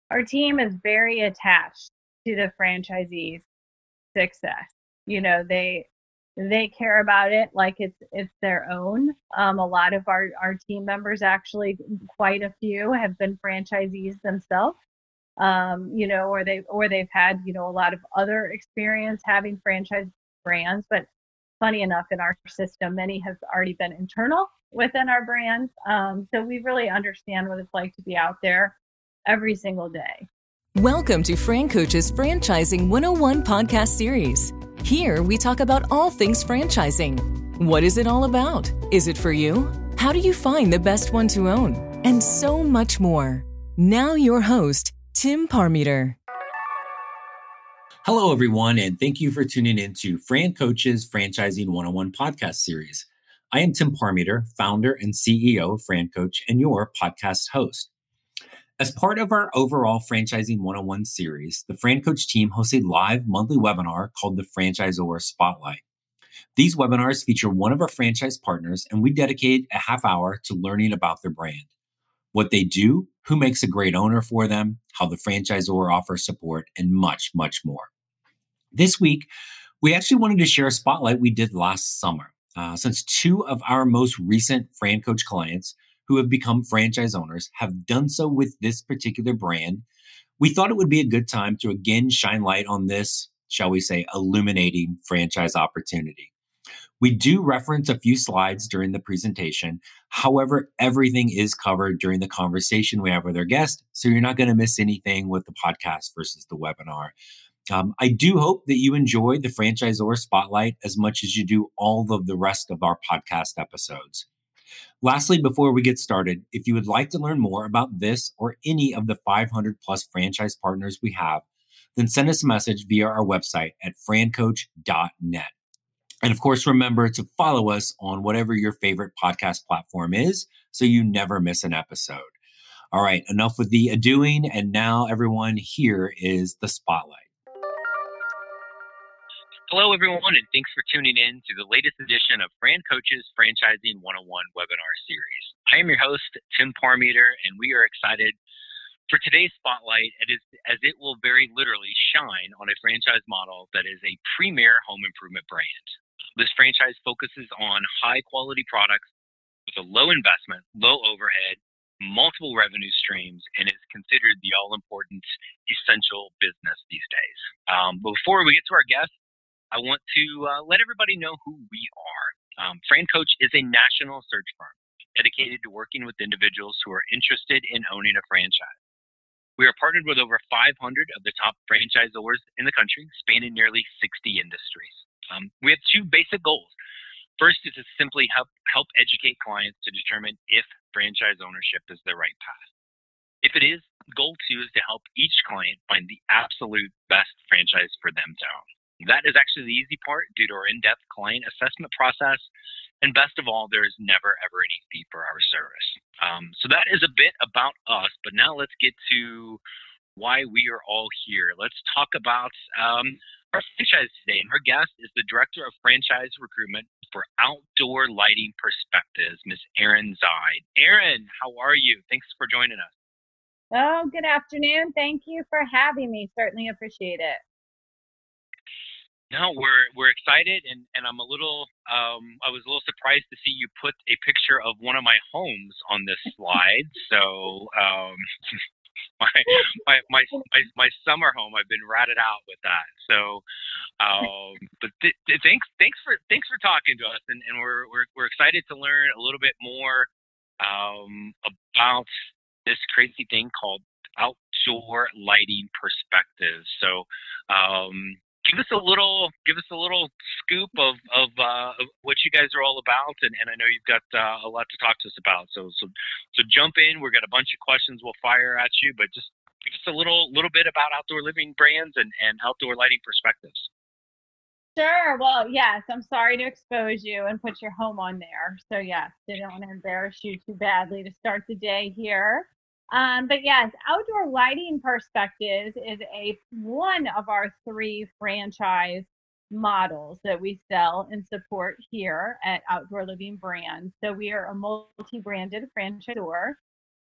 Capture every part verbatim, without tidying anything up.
Our team is very attached to the franchisees' success. You know, they they care about it like it's it's their own. Um, a lot of our our team members, actually, quite a few, have been franchisees themselves. Um, you know, or they or they've had you know a lot of other experience having franchise brands. But funny enough, in our system, many have already been internal within our brands. Um, so we really understand what it's like to be out there every single day. Welcome to Fran Coach's Franchising one oh one podcast series. Here we talk about all things franchising. What is it all about? Is it for you? How do you find the best one to own? And so much more. Now your host, Tim Parmeter. Hello, everyone, and thank you for tuning in to Fran Coach's Franchising one oh one podcast series. I am Tim Parmeter, founder and C E O of Fran Coach and your podcast host. As part of our overall Franchising one oh one series, the Fran Coach team hosts a live monthly webinar called the Franchisor Spotlight. These webinars feature one of our franchise partners, and we dedicate a half hour to learning about their brand, what they do, who makes a great owner for them, how the franchisor offers support, and much, much more. This week, we actually wanted to share a spotlight we did last summer. Uh, since two of our most recent Fran Coach clients who have become franchise owners have done so with this particular brand, we thought it would be a good time to again shine light on this, shall we say, illuminating franchise opportunity. We do reference a few slides during the presentation. However, everything is covered during the conversation we have with our guest, so you're not going to miss anything with the podcast versus the webinar. Um, I do hope that you enjoy the Franchisor Spotlight as much as you do all of the rest of our podcast episodes. Lastly, before we get started, if you would like to learn more about this or any of the five hundred plus franchise partners we have, then send us a message via our website at francoach dot net. And of course, remember to follow us on whatever your favorite podcast platform is so you never miss an episode. All right, enough with the a-doing, and now everyone, here is the Spotlight. Hello, everyone, and thanks for tuning in to the latest edition of Fran Coach's Franchising one oh one webinar series. I am your host, Tim Parmeter, and we are excited for today's spotlight as, as it will very literally shine on a franchise model that is a premier home improvement brand. This franchise focuses on high-quality products with a low investment, low overhead, multiple revenue streams, and is considered the all-important essential business these days. Um, but before we get to our guest, I want to uh, let everybody know who we are. Um, Fran Coach is a national search firm dedicated to working with individuals who are interested in owning a franchise. We are partnered with over five hundred of the top franchisors in the country, spanning nearly sixty industries. Um, we have two basic goals. First is to simply help, help educate clients to determine if franchise ownership is the right path. If it is, goal two is to help each client find the absolute best franchise for them to own. That is actually the easy part due to our in-depth client assessment process. And best of all, there is never, ever any fee for our service. Um, so that is a bit about us. But now let's get to why we are all here. Let's talk about um, our franchise today. And her guest is the Director of Franchise Recruitment for Outdoor Lighting Perspectives, Miz Erin Zide. Erin, how are you? Thanks for joining us. Oh, good afternoon. Thank you for having me. Certainly appreciate it. No, we're we're excited, and, and I'm a little um, I was a little surprised to see you put a picture of one of my homes on this slide. So um, my, my my my my summer home, I've been ratted out with that. So, um, but th- th- thanks thanks for thanks for talking to us, and, and we're we're we're excited to learn a little bit more um, about this crazy thing called Outdoor Lighting Perspectives. So. Um, Give us a little, give us a little scoop of of, uh, of what you guys are all about, and, and I know you've got uh, a lot to talk to us about. So so so jump in. We've got a bunch of questions we'll fire at you, but just give us a little little bit about Outdoor Living Brands and, and Outdoor Lighting Perspectives. Sure. Well, yes, I'm sorry to expose you and put your home on there. So yes, didn't want to embarrass you too badly to start the day here. Um, but yes, Outdoor Lighting Perspectives is a one of our three franchise models that we sell and support here at Outdoor Living Brands. So we are a multi-branded franchisor.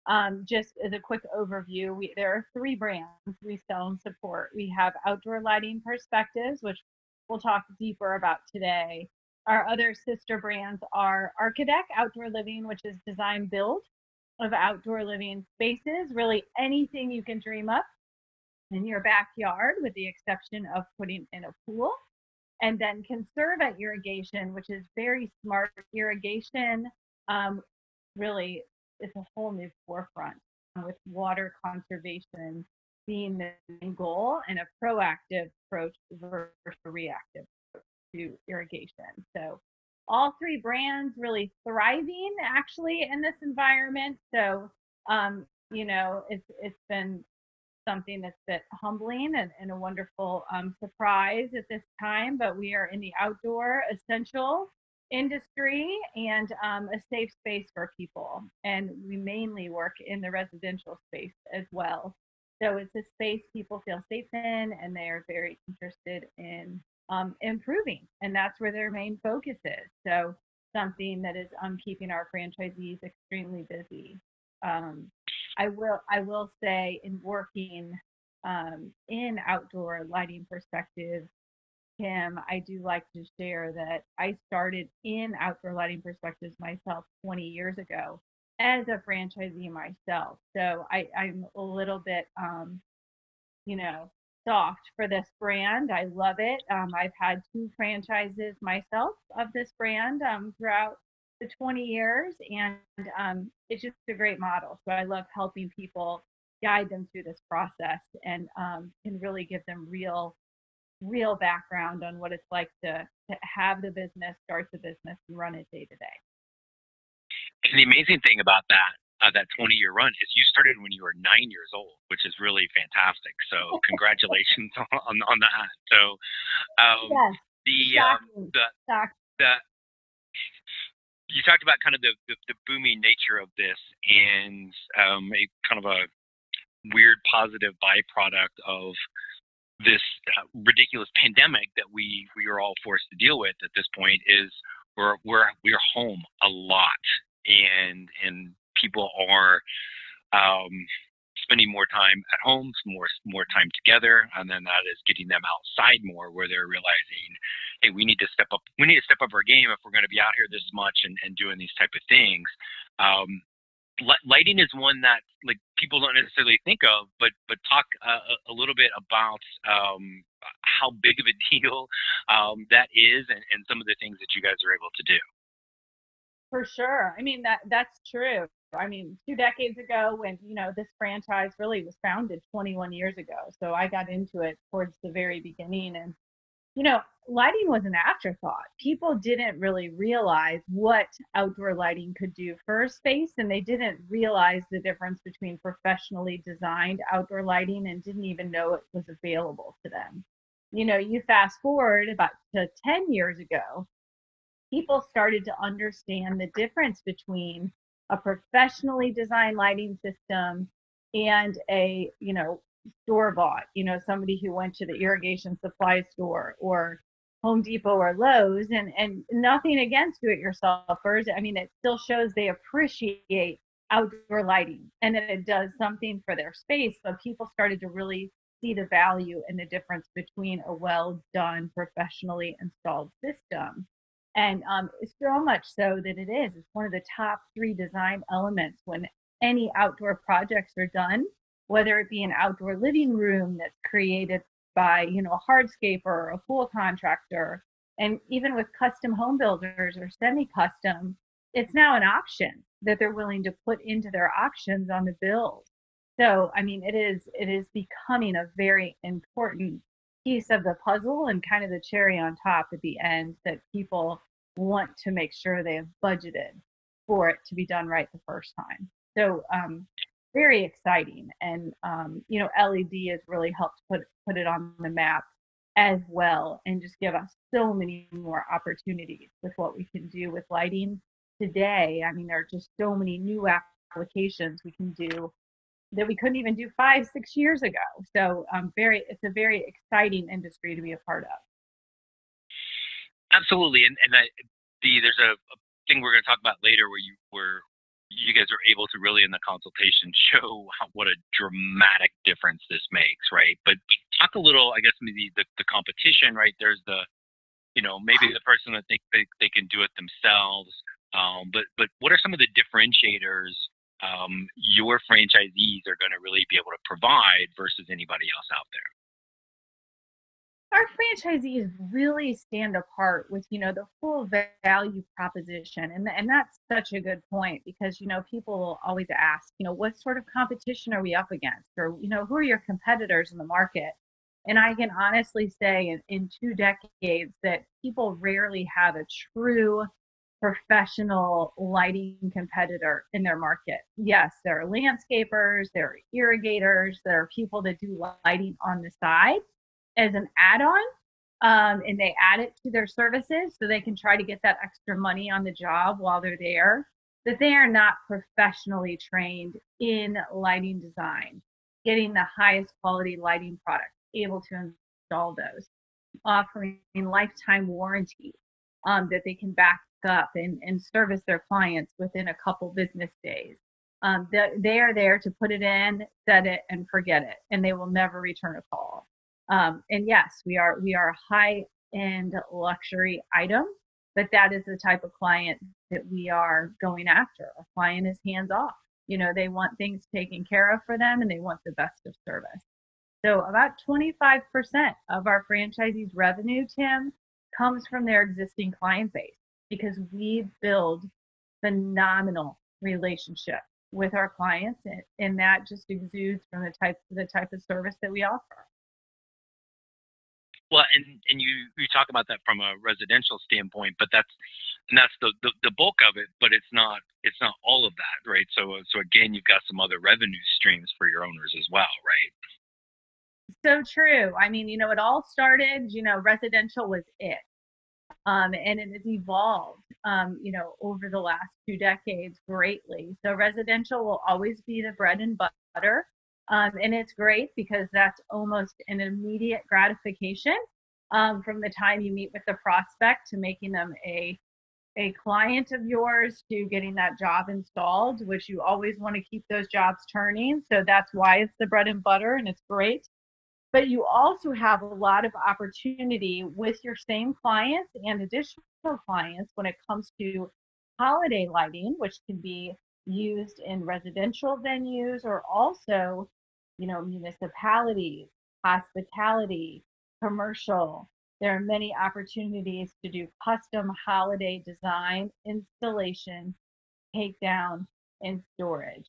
Um, just as a quick overview, we, there are three brands we sell and support. We have Outdoor Lighting Perspectives, which we'll talk deeper about today. Our other sister brands are Archidec Outdoor Living, which is design build of outdoor living spaces, really anything you can dream up in your backyard, with the exception of putting in a pool. And then Conservant Irrigation, which is very smart irrigation. Um, really, it's a whole new forefront with water conservation being the main goal, and a proactive approach versus a reactive approach to irrigation. So all three brands really thriving actually in this environment. So um, you know, it's it's been something that's a bit humbling and, and a wonderful um, surprise at this time, but we are in the outdoor essential industry and um, a safe space for people. And we mainly work in the residential space as well. So it's a space people feel safe in, and they are very interested in um, improving. And that's where their main focus is. So something that is um, keeping our franchisees extremely busy. Um, I will I will say, in working um, in Outdoor Lighting Perspectives, Kim, I do like to share that I started in Outdoor Lighting Perspectives myself twenty years ago as a franchisee myself. So I, I'm a little bit, um, you know, soft for this brand. I love it. Um, I've had two franchises myself of this brand um, throughout the twenty years, and um, it's just a great model. So I love helping people, guide them through this process, and um, can really give them real, real background on what it's like to, to have the business, start the business, and run it day to day. And the amazing thing about that, uh, that twenty year run, is you started when you were nine years old, which is really fantastic. So congratulations on, on that. So um, yes. the, um, the, the, you talked about kind of the, the, the booming nature of this, and um, a kind of a weird positive byproduct of this uh, ridiculous pandemic that we, we are all forced to deal with at this point is we're, we're, we're home a lot, and, and people are um, spending more time at home, more, more time together. And then that is getting them outside more, where they're realizing, hey, we need to step up, we need to step up our game if we're going to be out here this much and, and doing these type of things. Um, lighting is one that like people don't necessarily think of, but but talk uh, a little bit about um, how big of a deal um, that is, and, and some of the things that you guys are able to do. For sure. I mean, that that's true. I mean, two decades ago, when, you know, this franchise really was founded twenty-one years ago. So I got into it towards the very beginning, and you know, lighting was an afterthought. People didn't really realize what outdoor lighting could do for a space, and they didn't realize the difference between professionally designed outdoor lighting and didn't even know it was available to them. You know, you fast forward about to ten years ago, people started to understand the difference between a professionally designed lighting system and a, you know, store bought, you know, somebody who went to the irrigation supply store or Home Depot or Lowe's, and, and nothing against do-it-yourselfers. I mean, it still shows they appreciate outdoor lighting and that it does something for their space, but people started to really see the value and the difference between a well-done, professionally installed system. And um, so much so that it is, it's one of the top three design elements when any outdoor projects are done, whether it be an outdoor living room that's created by, you know, a hardscaper or a pool contractor, and even with custom home builders or semi-custom, it's now an option that they're willing to put into their options on the build. So, I mean, it is it is becoming a very important piece of the puzzle and kind of the cherry on top at the end that people want to make sure they have budgeted for it to be done right the first time. So um, very exciting. And, um, you know, L E D has really helped put, put it on the map as well, and just give us so many more opportunities with what we can do with lighting today. I mean, there are just so many new applications we can do that we couldn't even do five, six years ago. So um, very, it's a very exciting industry to be a part of. Absolutely, and and I, the there's a, a thing we're going to talk about later where you where you guys are able to really in the consultation show how, what a dramatic difference this makes, right? But talk a little, I guess, maybe the, the competition, right? There's the, you know, maybe the person that think they, they can do it themselves. Um, but but what are some of the differentiators um, your franchisees are going to really be able to provide versus anybody else out there? Our franchisees really stand apart with, you know, the full value proposition. And, and that's such a good point because, you know, people will always ask, you know, what sort of competition are we up against? Or, you know, who are your competitors in the market? And I can honestly say in, in two decades that people rarely have a true professional lighting competitor in their market. Yes, there are landscapers, there are irrigators, there are people that do lighting on the side as an add-on, um, and they add it to their services so they can try to get that extra money on the job while they're there, that they are not professionally trained in lighting design, getting the highest quality lighting products, able to install those, offering lifetime warranty um, that they can back up and, and service their clients within a couple business days. Um, they, they are there to put it in, set it, and forget it, and they will never return a call. Um, and yes, we are we are a high-end luxury item, but that is the type of client that we are going after. A client is hands-off. You know, they want things taken care of for them, and they want the best of service. So about twenty-five percent of our franchisees' revenue, Tim, comes from their existing client base because we build phenomenal relationships with our clients, and, and that just exudes from the type the type of service that we offer. Well, and and you you talk about that from a residential standpoint, but that's and that's the, the the bulk of it, but it's not it's not all of that, right? So so again, you've got some other revenue streams for your owners as well, right? So true. I mean, you know, it all started, you know, residential was it. Um, and it has evolved, um, you know, over the last two decades greatly. So residential will always be the bread and butter. Um, and it's great because that's almost an immediate gratification um, from the time you meet with the prospect to making them a a client of yours to getting that job installed, which you always want to keep those jobs turning. So that's why it's the bread and butter and it's great. But you also have a lot of opportunity with your same clients and additional clients when it comes to holiday lighting, which can be used in residential venues or also, you know, municipalities, hospitality, commercial. There are many opportunities to do custom holiday design, installation, takedown, and storage.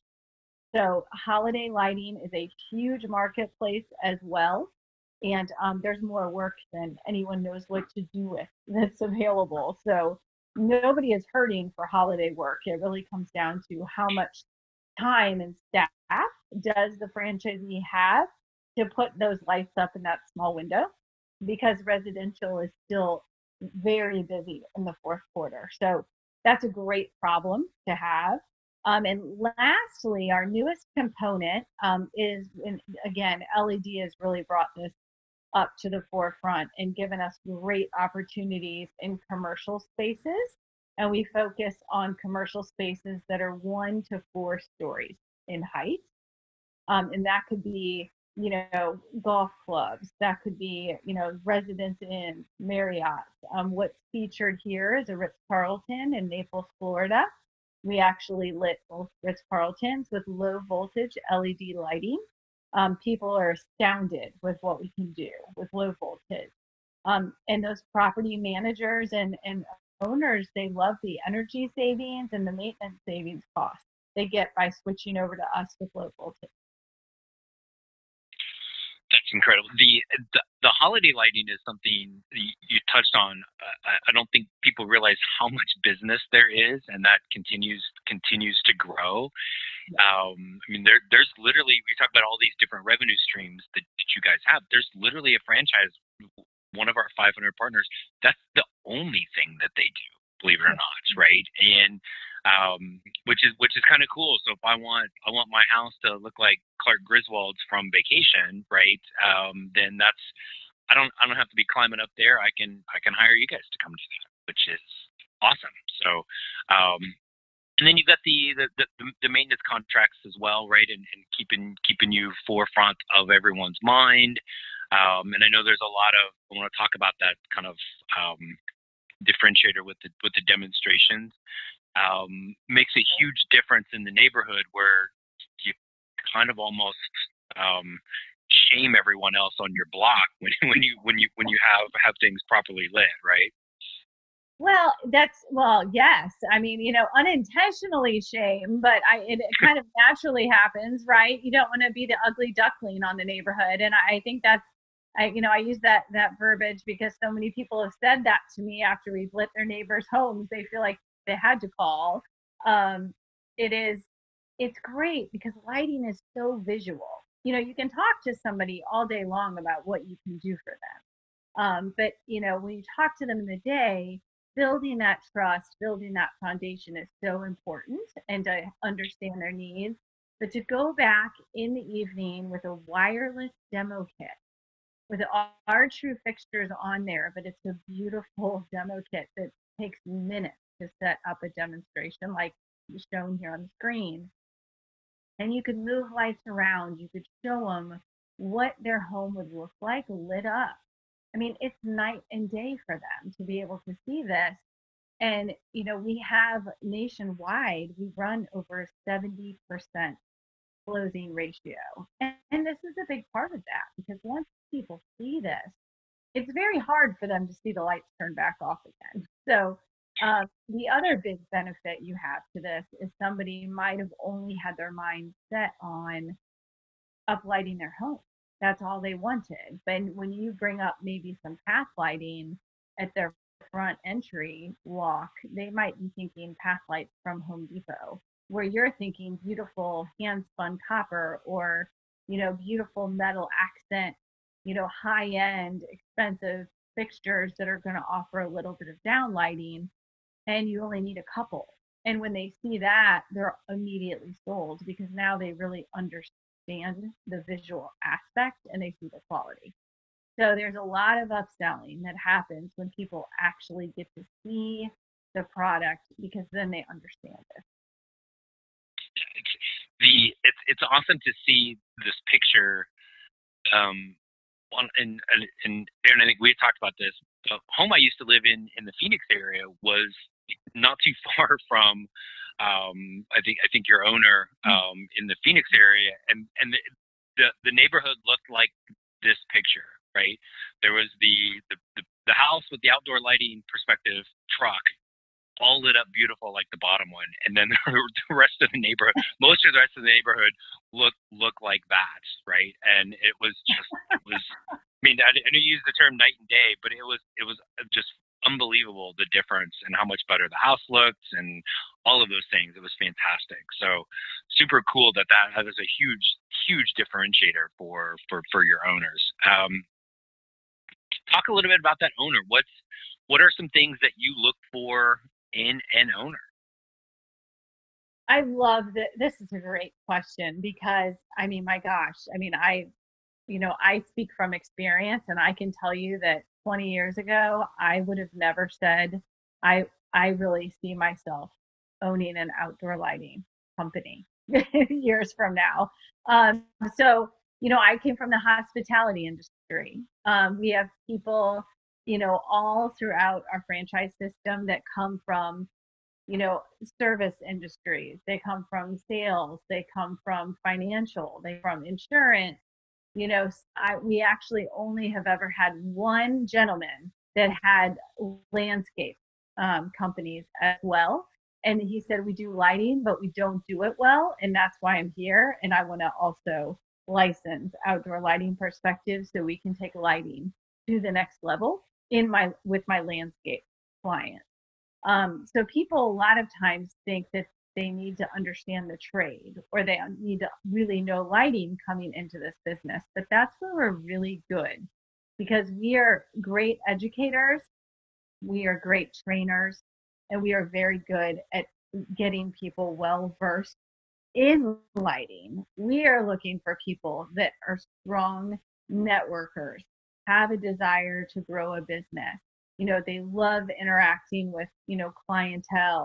So holiday lighting is a huge marketplace as well. And um, there's more work than anyone knows what to do with that's available. So nobody is hurting for holiday work. It really comes down to how much time and staff does the franchisee have to put those lights up in that small window, because residential is still very busy in the fourth quarter. So that's a great problem to have. Um, and lastly, our newest component um, is, and again, L E D has really brought this up to the forefront and given us great opportunities in commercial spaces. And we focus on commercial spaces that are one to four stories in height. Um, and that could be, you know, golf clubs. That could be, you know, residence inns, Marriott. Um, what's featured here is a Ritz-Carlton in Naples, Florida. We actually lit both Ritz-Carltons with low voltage L E D lighting. Um, people are astounded with what we can do with low voltage. Um, and those property managers and, and owners, they love the energy savings and the maintenance savings costs they get by switching over to us with low voltage. That's incredible. The, the the holiday lighting is something you, you touched on. Uh, I don't think people realize how much business there is, and that continues continues to grow. Um, I mean, there there's literally, we talk about all these different revenue streams that, that you guys have. There's literally a franchise, one of our five hundred partners. That's the only thing that they do, believe it or not, right? And um, which is which is kind of cool. So if I want I want my house to look like Clark Griswold's from Vacation, right? Um, then that's I don't I don't have to be climbing up there. I can I can hire you guys to come do that, which is awesome. So um, And then you've got the the, the, the maintenance contracts as well, right? And, and keeping keeping you forefront of everyone's mind. Um, and I know there's a lot of, I want to talk about that kind of um, differentiator with the with the demonstrations. Um, makes a huge difference in the neighborhood where you kind of almost um, shame everyone else on your block when when you when you when you have have things properly lit, right? Well, that's well, yes. I mean, you know, unintentionally shame, but I it, it kind of naturally happens, right? You don't want to be the ugly duckling on the neighborhood, and I think that's, I you know, I use that that verbiage because so many people have said that to me after we've lit their neighbors' homes. They feel like they had to call. Um, it is, it's great because lighting is so visual. You know, you can talk to somebody all day long about what you can do for them, um, but you know, when you talk to them in the day, building that trust, building that foundation is so important, and to understand their needs. But to go back in the evening with a wireless demo kit with our true fixtures on there, but it's a beautiful demo kit that takes minutes to set up a demonstration like shown here on the screen. And you could move lights around, you could show them what their home would look like lit up. I mean, it's night and day for them to be able to see this. And, you know, we have nationwide, we run over seventy percent closing ratio. And, and this is a big part of that because once people see this, it's very hard for them to see the lights turn back off again. So uh, the other big benefit you have to this is somebody might have only had their mind set on uplighting their home. That's all they wanted. But when you bring up maybe some path lighting at their front entry walk, they might be thinking path lights from Home Depot, where you're thinking beautiful hand spun copper or, you know, beautiful metal accent, you know, high end, expensive fixtures that are going to offer a little bit of downlighting, and you only need a couple. And when they see that, they're immediately sold because now they really understand the visual aspect and they see the quality. So there's a lot of upselling that happens when people actually get to see the product because then they understand it. It's, the it's it's awesome to see this picture. Um, on, and, and and Aaron, I think we had talked about this. The home I used to live in in the Phoenix area was not too far from, um, I think I think your owner um, in the Phoenix area, and and the, the the neighborhood looked like this picture, right? There was the the, the, the house with the outdoor lighting perspective truck, all lit up beautiful like the bottom one, and then the rest of the neighborhood, most of the rest of the neighborhood look look like that, right? And it was just, it was. I mean, I, I know you use the term night and day, but it was it was just unbelievable the difference and how much better the house looked and all of those things. It was fantastic. So super cool that that, that is a huge huge differentiator for for for your owners. Um, talk a little bit about that owner. What's what are some things that you look for in an owner? I love that. This is a great question because I mean, my gosh, I mean, I, you know, I speak from experience and I can tell you that twenty years ago, I would have never said I, I really see myself owning an outdoor lighting company years from now. Um, so, you know, I came from the hospitality industry. Um, we have people, you know, all throughout our franchise system that come from, you know, service industries. They come from sales. They come from financial. They from insurance. You know, I, we actually only have ever had one gentleman that had landscape um, companies as well. And he said, we do lighting, but we don't do it well. And that's why I'm here. And I want to also license outdoor lighting perspective so we can take lighting to the next level in my with my landscape clients. Um, so people a lot of times think that they need to understand the trade or they need to really know lighting coming into this business, but that's where we're really good because we are great educators, we are great trainers, and we are very good at getting people well versed in lighting. We are looking for people that are strong networkers, have a desire to grow a business. You know, they love interacting with, you know, clientele.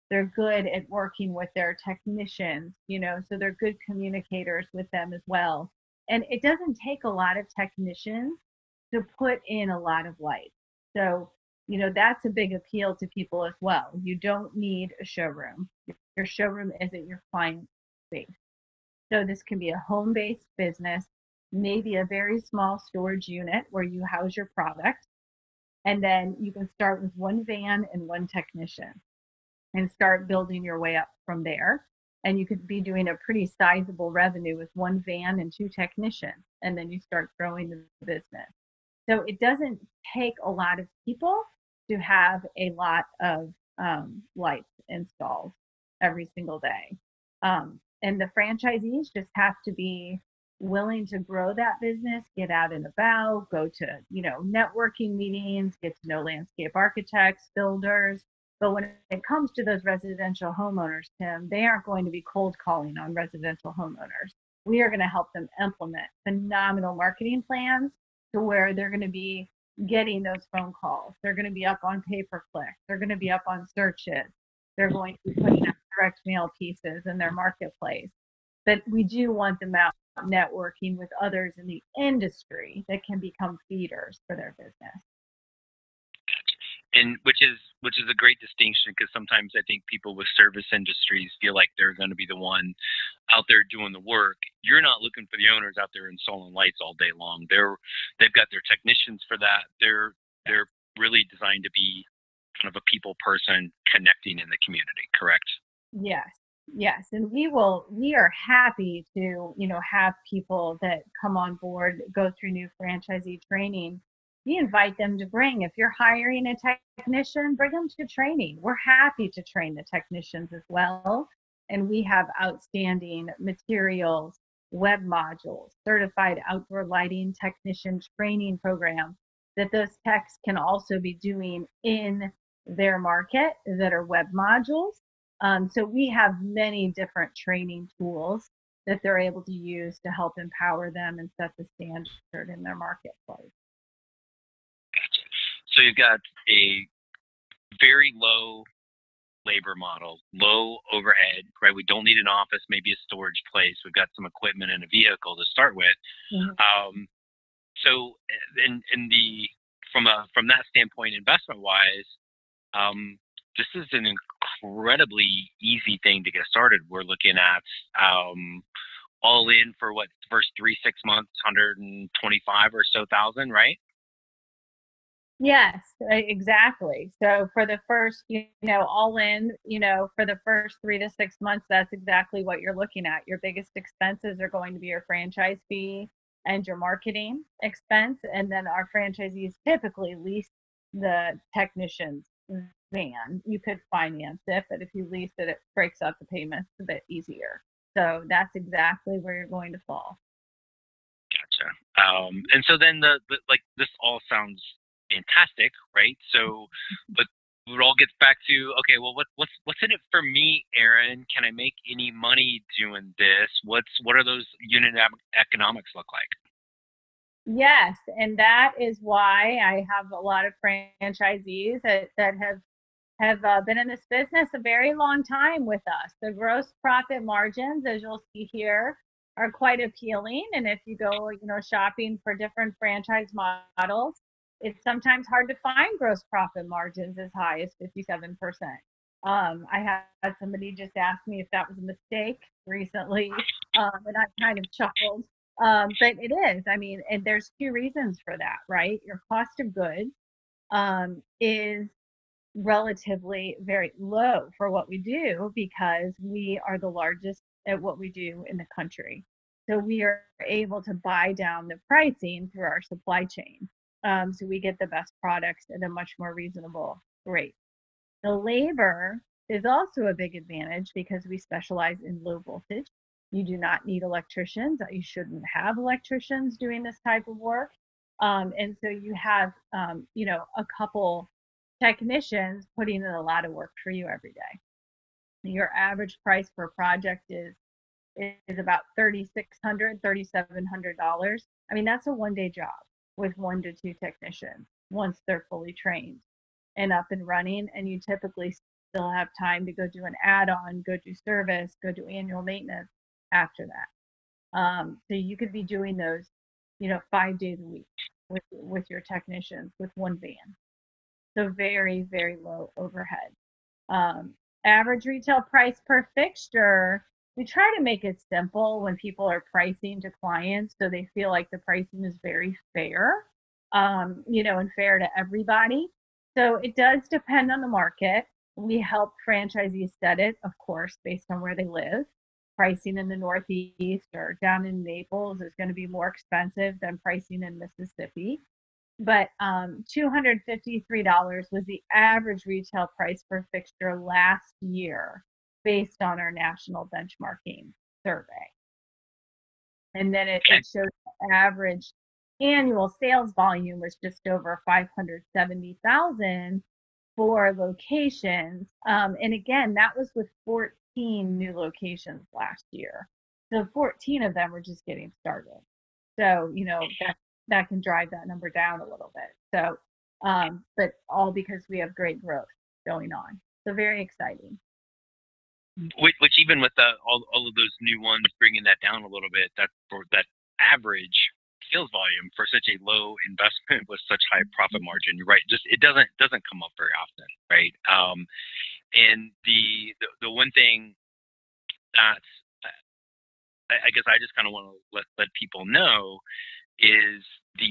They're good at working with their technicians, you know, so they're good communicators with them as well. And it doesn't take a lot of technicians to put in a lot of lights. So, you know, that's a big appeal to people as well. You don't need a showroom. Your showroom isn't your client base. So this can be a home-based business, maybe a very small storage unit where you house your product. And then you can start with one van and one technician and start building your way up from there. And you could be doing a pretty sizable revenue with one van and two technicians. And then you start growing the business. So it doesn't take a lot of people to have a lot of um, lights installed every single day. Um, and the franchisees just have to be willing to grow that business, get out and about, go to, you know, networking meetings, get to know landscape architects, builders. But when it comes to those residential homeowners, Tim, they aren't going to be cold calling on residential homeowners. We are going to help them implement phenomenal marketing plans to where they're going to be getting those phone calls. They're going to be up on pay-per-click. They're going to be up on searches. They're going to be putting out direct mail pieces in their marketplace. But we do want them out networking with others in the industry that can become feeders for their business. And which is which is a great distinction, because sometimes I think people with service industries feel like they're going to be the one out there doing the work. You're not looking for the owners out there installing lights all day long. They're they've got their technicians for that. They're they're really designed to be kind of a people person connecting in the community, correct? Yes. Yes. And we will, we are happy to, you know, have people that come on board, go through new franchisee training. We invite them to bring, if you're hiring a technician, bring them to training. We're happy to train the technicians as well. And we have outstanding materials, web modules, certified outdoor lighting technician training programs that those techs can also be doing in their market that are web modules. Um, so we have many different training tools that they're able to use to help empower them and set the standard in their marketplace. Gotcha. So you've got a very low labor model, low overhead, right? We don't need an office, maybe a storage place. We've got some equipment and a vehicle to start with. Mm-hmm. Um, so, in in the from a from that standpoint, investment wise, um, this is an incredibly easy thing to get started. We're looking at um, all in for what, first three, six months, one hundred twenty-five or so thousand, right? Yes, exactly. So for the first, you know, all in, you know, for the first three to six months, that's exactly what you're looking at. Your biggest expenses are going to be your franchise fee and your marketing expense. And then our franchisees typically lease the technician's van. You could finance it, but if you lease it, it breaks up the payments a bit easier. So that's exactly where you're going to fall. Gotcha. Um, and so then the, the like this all sounds fantastic, right? So, but it all gets back to, okay, well, what what's what's in it for me, Erin? Can I make any money doing this? What's what are those unit economics look like? Yes, and that is why I have a lot of franchisees that, that have have uh, been in this business a very long time with us. The gross profit margins, as you'll see here, are quite appealing. And if you go, you know, shopping for different franchise models, it's sometimes hard to find gross profit margins as high as fifty-seven percent. Um, I had somebody just ask me if that was a mistake recently, um, and I kind of chuckled. Um, but it is. I mean, and there's two reasons for that, right? Your cost of goods um, is relatively very low for what we do because we are the largest at what we do in the country. So we are able to buy down the pricing through our supply chain. Um, so we get the best products at a much more reasonable rate. The labor is also a big advantage because we specialize in low voltage. You do not need electricians. You shouldn't have electricians doing this type of work. Um, and so you have, um, you know, a couple technicians putting in a lot of work for you every day. Your average price per project is is about thirty-six hundred dollars, thirty-seven hundred dollars. I mean, that's a one-day job with one to two technicians once they're fully trained and up and running. And you typically still have time to go do an add-on, go do service, go do annual maintenance after that. Um, so you could be doing those, you know, five days a week with with your technicians with one van. So very, very low overhead. Um, average retail price per fixture, we try to make it simple when people are pricing to clients so they feel like the pricing is very fair, um, you know, and fair to everybody. So it does depend on the market. We help franchisees set it, of course, based on where they live. Pricing in the Northeast or down in Naples is going to be more expensive than pricing in Mississippi. But um, two hundred fifty-three dollars was the average retail price per fixture last year based on our national benchmarking survey. And then it, it shows the average annual sales volume was just over five hundred seventy thousand for locations. Um, and again, that was with fourteen new locations last year. So fourteen of them were just getting started. So, you know, that that can drive that number down a little bit. So, um, but all because we have great growth going on. So very exciting. Which, which even with the, all, all of those new ones, bringing that down a little bit, that for that average sales volume for such a low investment with such high profit margin, you're right. Just it doesn't doesn't come up very often, right? Um, and the, the the one thing that I, I guess I just kind of want to let let people know is the,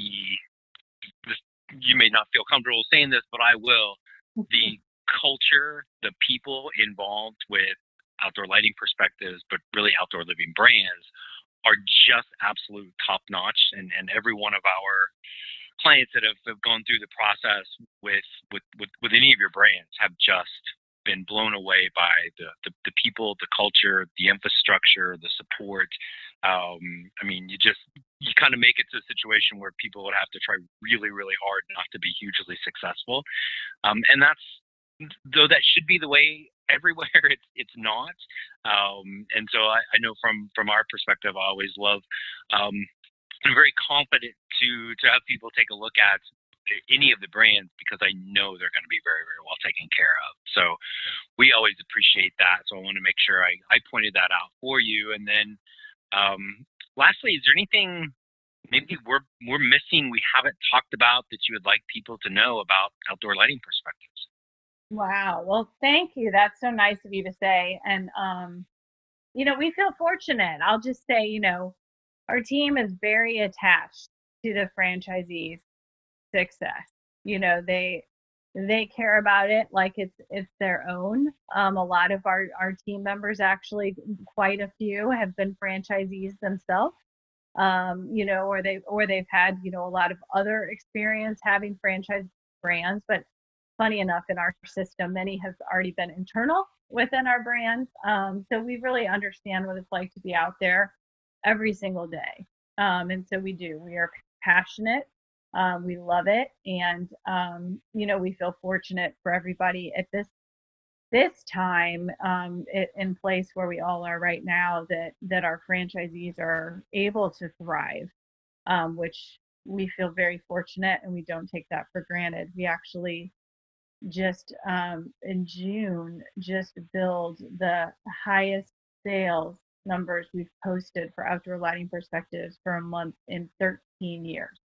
the you may not feel comfortable saying this, but I will. The culture, the people involved with outdoor lighting perspectives, but really outdoor living brands, are just absolute top notch. And, and every one of our clients that have, have gone through the process with, with, with, with any of your brands have just been blown away by the, the, the people, the culture, the infrastructure, the support. Um, I mean, you just, you kind of make it to a situation where people would have to try really, really hard not to be hugely successful. Um, and that's, though that should be the way everywhere, it's it's not. Um, and so I, I know from from our perspective, I always love, um, I'm very confident to to have people take a look at any of the brands because I know they're going to be very, very well taken care of. So we always appreciate that. So I want to make sure I, I pointed that out for you. And then um, lastly, is there anything maybe we're we're missing we haven't talked about that you would like people to know about outdoor lighting perspectives? Wow. Well, thank you. That's so nice of you to say. And, um, you know, we feel fortunate. I'll just say, you know, our team is very attached to the franchisees' success. You know, they they care about it like it's it's their own. Um, a lot of our, our team members, actually, quite a few, have been franchisees themselves. Um, you know, or they or they've had, you know, a lot of other experience having franchise brands, but funny enough, in our system, many have already been internal within our brands. Um, so we really understand what it's like to be out there every single day. Um, and so we do. We are passionate. Um, we love it. And, um, you know, we feel fortunate for everybody at this this time um, it, in place where we all are right now, that that our franchisees are able to thrive, um, which we feel very fortunate, and we don't take that for granted. We actually just um, in June, just billed the highest sales numbers we've posted for outdoor lighting perspectives for a month in thirteen years.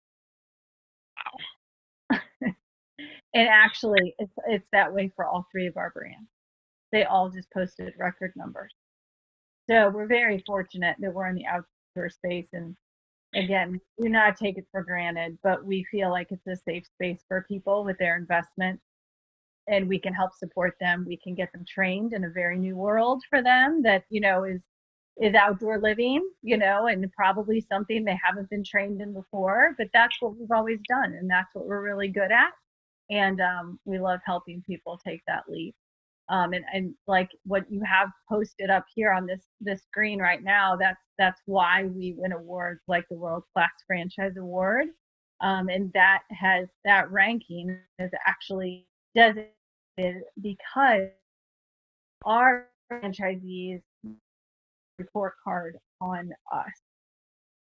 Wow. And actually, it's, it's that way for all three of our brands. They all just posted record numbers. So we're very fortunate that we're in the outdoor space. And again, do not take it for granted, but we feel like it's a safe space for people with their investment. And we can help support them. We can get them trained in a very new world for them that, you know, is is outdoor living, you know, and probably something they haven't been trained in before. But that's what we've always done, and that's what we're really good at. And um, we love helping people take that leap. Um, and, and like what you have posted up here on this this screen right now, that's that's why we win awards like the World Class Franchise Award. Um, and that has that ranking is actually designated because our franchisees report card on us.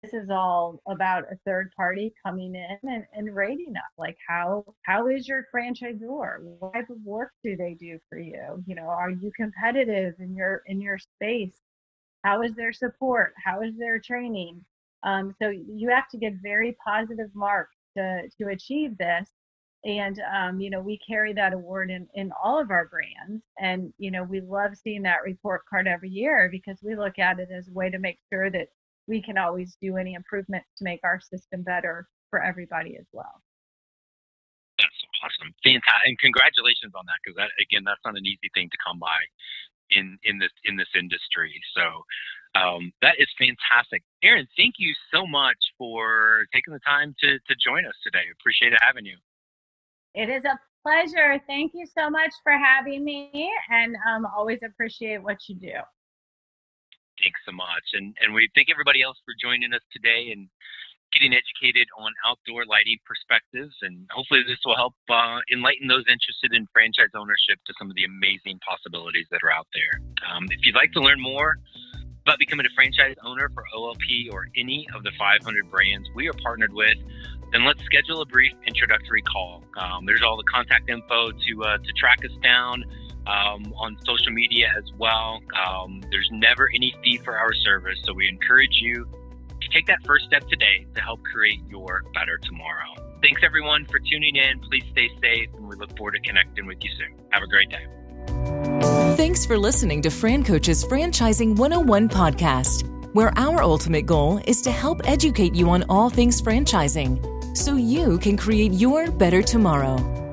this is all about a third party coming in and, and rating us. Like, how how is your franchisor? What type of work do they do for you? You know, are you competitive in your in your space? How is their support? How is their training? Um, so you have to get very positive marks to to achieve this. And, um, you know, we carry that award in, in all of our brands. And, you know, we love seeing that report card every year because we look at it as a way to make sure that we can always do any improvements to make our system better for everybody as well. That's awesome. Fantastic. And congratulations on that, because that, again, that's not an easy thing to come by in, in this, in this industry. So um, that is fantastic. Erin, thank you so much for taking the time to, to join us today. Appreciate it having you. It is a pleasure. Thank you so much for having me, and um, always appreciate what you do. Thanks so much. And and we thank everybody else for joining us today and getting educated on outdoor lighting perspectives. And hopefully this will help uh, enlighten those interested in franchise ownership to some of the amazing possibilities that are out there. Um, if you'd like to learn more about becoming a franchise owner for O L P or any of the five hundred brands we are partnered with, then let's schedule a brief introductory call. Um, there's all the contact info to uh, to track us down um, on social media as well. Um, there's never any fee for our service, so we encourage you to take that first step today to help create your better tomorrow. Thanks everyone for tuning in. Please stay safe, and we look forward to connecting with you soon. Have a great day. Thanks for listening to Fran Coach's Franchising one oh one podcast, where our ultimate goal is to help educate you on all things franchising so you can create your better tomorrow.